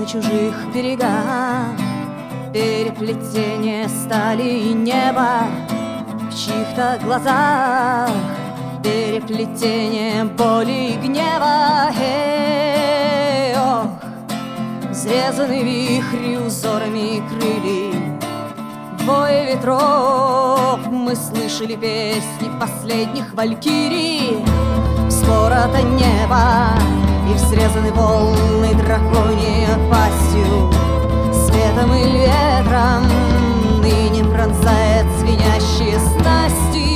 на чужих берегах, переплетение стали и неба в чьих-то глазах, переплетение боли и гнева. Ох, взрезаны вихри узорами крыльев, вой ветров. Мы слышали песни последних валькирий, вспорото небо и взрезаны волны драконьей пастью, светом и ветром ныне пронзает звенящие снасти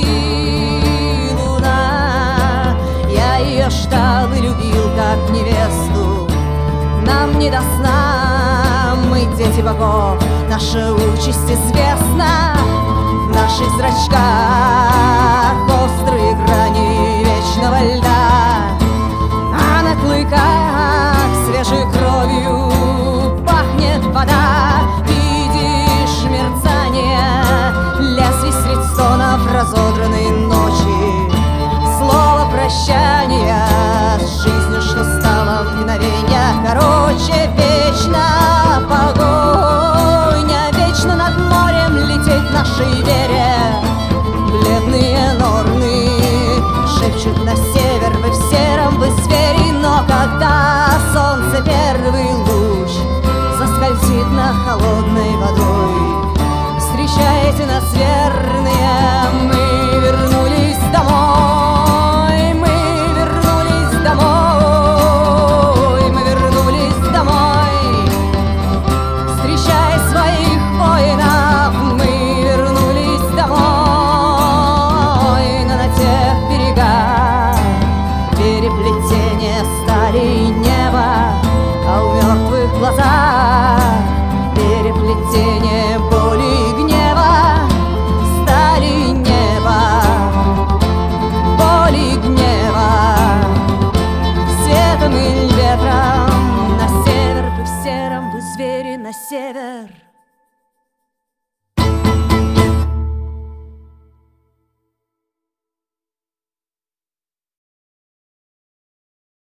луна. Я ее ждал и любил как невесту, нам не до сна, мы дети богов, наша участь известна. В наших зрачках острые грани вечного льда, а на клыках свежей кровью пахнет вода. Видишь мерцание лезвий средь стонов разодранной ночи, слово прощания с жизнью, что стало в мгновенье короче. Вечна погоня, вечно над морем лететь нашей вере.